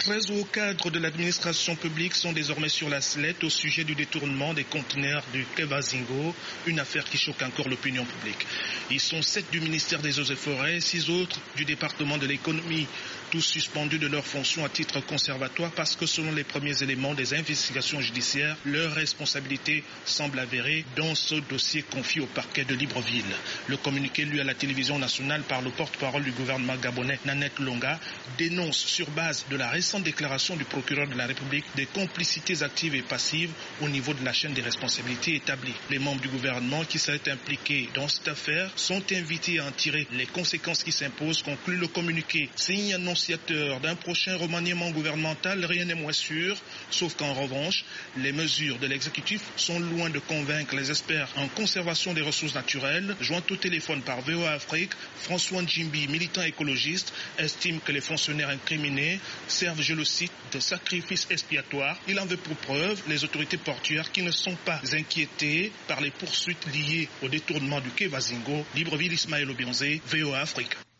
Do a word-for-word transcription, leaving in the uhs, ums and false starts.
treize hauts cadres de l'administration publique sont désormais sur la sellette au sujet du détournement des conteneurs du quai Vazingo, une affaire qui choque encore l'opinion publique. Ils sont sept du ministère des Eaux et Forêts, six autres du département de l'économie, tous suspendus de leurs fonctions à titre conservatoire parce que selon les premiers éléments des investigations judiciaires, leur responsabilité semble avérée dans ce dossier confié au parquet de Libreville. Le communiqué lu à la télévision nationale par le porte-parole du gouvernement gabonais, Nanette Longa, dénonce sur base de la récente déclaration du procureur de la République des complicités actives et passives au niveau de la chaîne des responsabilités établies. Les membres du gouvernement qui seraient impliqués dans cette affaire sont invités à en tirer les conséquences qui s'imposent, conclut le communiqué. Signe annonciateur d'un prochain remaniement gouvernemental, rien n'est moins sûr, sauf qu'en revanche, les mesures de l'exécutif sont loin de convaincre les experts en conservation des ressources naturelles. Joint au téléphone par V O A Afrique, François Njimbi, militant écologiste, estime que les fonctionnaires incriminés servent, je le cite, de sacrifice expiatoire. Il en veut pour preuve les autorités portuaires qui ne sont pas inquiétées par les poursuites liées au détournement du quai Vazingo. Libreville, Ismaël Obianzé, V O A Afrique.